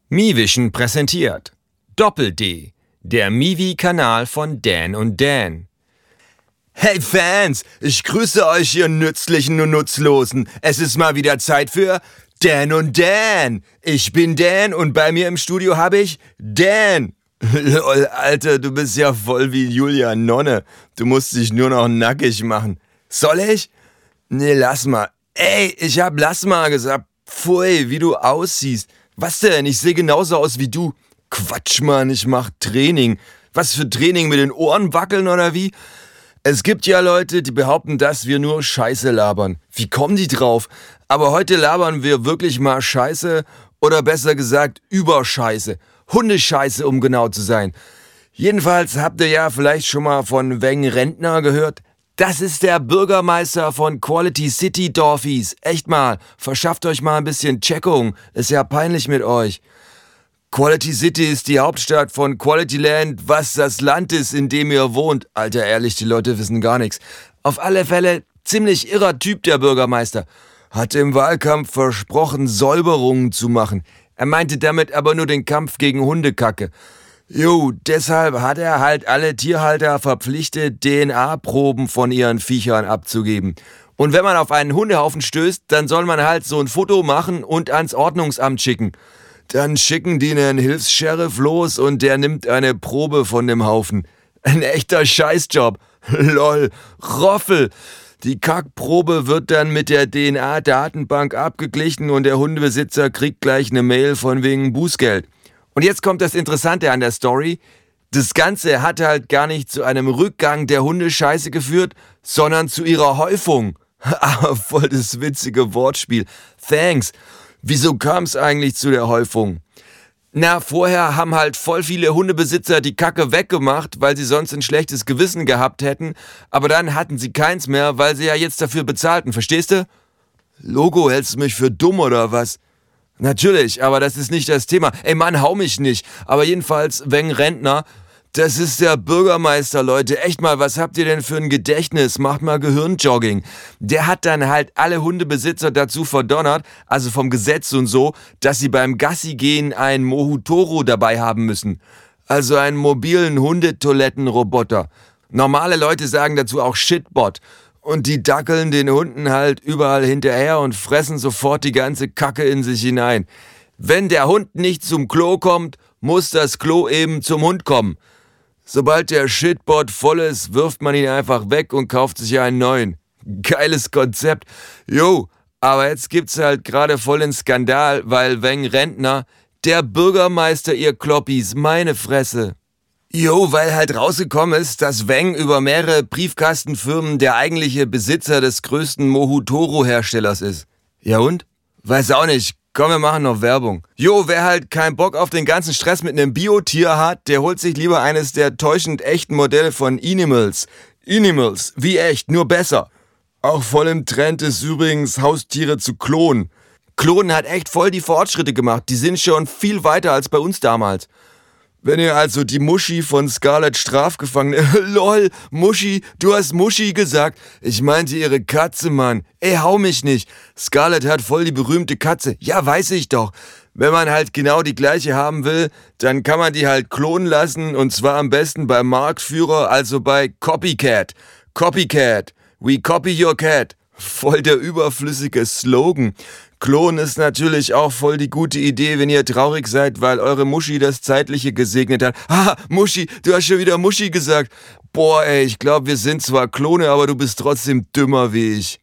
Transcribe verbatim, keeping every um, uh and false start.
MiVision präsentiert Doppel-D, der Mivi-Kanal von Dan und Dan. Hey Fans, ich grüße euch ihr Nützlichen und Nutzlosen. Es ist mal wieder Zeit für Dan und Dan. Ich bin Dan und bei mir im Studio habe ich Dan. Lol, Alter, du bist ja voll wie Julia Nonne. Du musst dich nur noch nackig machen. Soll ich? Nee, lass mal. Ey, ich hab lass mal gesagt. Pfui, wie du aussiehst. Was denn? Ich sehe genauso aus wie du. Quatsch, Mann, ich mach Training. Was für Training, mit den Ohren wackeln oder wie? Es gibt ja Leute, die behaupten, dass wir nur Scheiße labern. Wie kommen die drauf? Aber heute labern wir wirklich mal Scheiße oder besser gesagt Überscheiße. Hundescheiße, um genau zu sein. Jedenfalls habt ihr ja vielleicht schon mal von Weng Rentner gehört. Das ist der Bürgermeister von Quality City, Dorfies. Echt mal, verschafft euch mal ein bisschen Checkung. Ist ja peinlich mit euch. Quality City ist die Hauptstadt von Quality Land, was das Land ist, in dem ihr wohnt. Alter, ehrlich, die Leute wissen gar nichts. Auf alle Fälle, ziemlich irrer Typ, der Bürgermeister. Hat im Wahlkampf versprochen, Säuberungen zu machen. Er meinte damit aber nur den Kampf gegen Hundekacke. Jo, deshalb hat er halt alle Tierhalter verpflichtet, D N A-Proben von ihren Viechern abzugeben. Und wenn man auf einen Hundehaufen stößt, dann soll man halt so ein Foto machen und ans Ordnungsamt schicken. Dann schicken die einen Hilfs-Sheriff los und der nimmt eine Probe von dem Haufen. Ein echter Scheißjob. Lol, Roffel. Die Kackprobe wird dann mit der D N A-Datenbank abgeglichen und der Hundebesitzer kriegt gleich eine Mail von wegen Bußgeld. Und jetzt kommt das Interessante an der Story. Das Ganze hat halt gar nicht zu einem Rückgang der Hundescheiße geführt, sondern zu ihrer Häufung. Ah, voll das witzige Wortspiel. Thanks. Wieso kam es eigentlich zu der Häufung? Na, vorher haben halt voll viele Hundebesitzer die Kacke weggemacht, weil sie sonst ein schlechtes Gewissen gehabt hätten. Aber dann hatten sie keins mehr, weil sie ja jetzt dafür bezahlten. Verstehst du? Logo, hältst du mich für dumm oder was? Natürlich, aber das ist nicht das Thema. Ey Mann, hau mich nicht. Aber jedenfalls, Weng Rentner, das ist der Bürgermeister, Leute. Echt mal, was habt ihr denn für ein Gedächtnis? Macht mal Gehirnjogging. Der hat dann halt alle Hundebesitzer dazu verdonnert, also vom Gesetz und so, dass sie beim Gassi gehen einen Mohutoro dabei haben müssen. Also einen mobilen Hundetoilettenroboter. Normale Leute sagen dazu auch Shitbot. Und die dackeln den Hunden halt überall hinterher und fressen sofort die ganze Kacke in sich hinein. Wenn der Hund nicht zum Klo kommt, muss das Klo eben zum Hund kommen. Sobald der Shitbot voll ist, wirft man ihn einfach weg und kauft sich einen neuen. Geiles Konzept. Jo, aber jetzt gibt's halt gerade voll den Skandal, weil Weng Rentner, der Bürgermeister, ihr Kloppis, meine Fresse. Jo, weil halt rausgekommen ist, dass Weng über mehrere Briefkastenfirmen der eigentliche Besitzer des größten Mohutoro-Herstellers ist. Ja und? Weiß auch nicht. Komm, wir machen noch Werbung. Jo, wer halt keinen Bock auf den ganzen Stress mit einem Biotier hat, der holt sich lieber eines der täuschend echten Modelle von Inimals. Inimals, wie echt, nur besser. Auch voll im Trend ist übrigens, Haustiere zu klonen. Klonen hat echt voll die Fortschritte gemacht. Die sind schon viel weiter als bei uns damals. Wenn ihr also die Muschi von Scarlett Strafgefangene... Lol, Muschi, du hast Muschi gesagt. Ich meinte ihre Katze, Mann. Ey, hau mich nicht. Scarlett hat voll die berühmte Katze. Ja, weiß ich doch. Wenn man halt genau die gleiche haben will, dann kann man die halt klonen lassen. Und zwar am besten beim Marktführer, also bei Copycat. Copycat. We copy your cat. Voll der überflüssige Slogan. Klonen ist natürlich auch voll die gute Idee, wenn ihr traurig seid, weil eure Muschi das Zeitliche gesegnet hat. Ah, Muschi, du hast schon wieder Muschi gesagt. Boah, ey, ich glaube, wir sind zwar Klone, aber du bist trotzdem dümmer wie ich.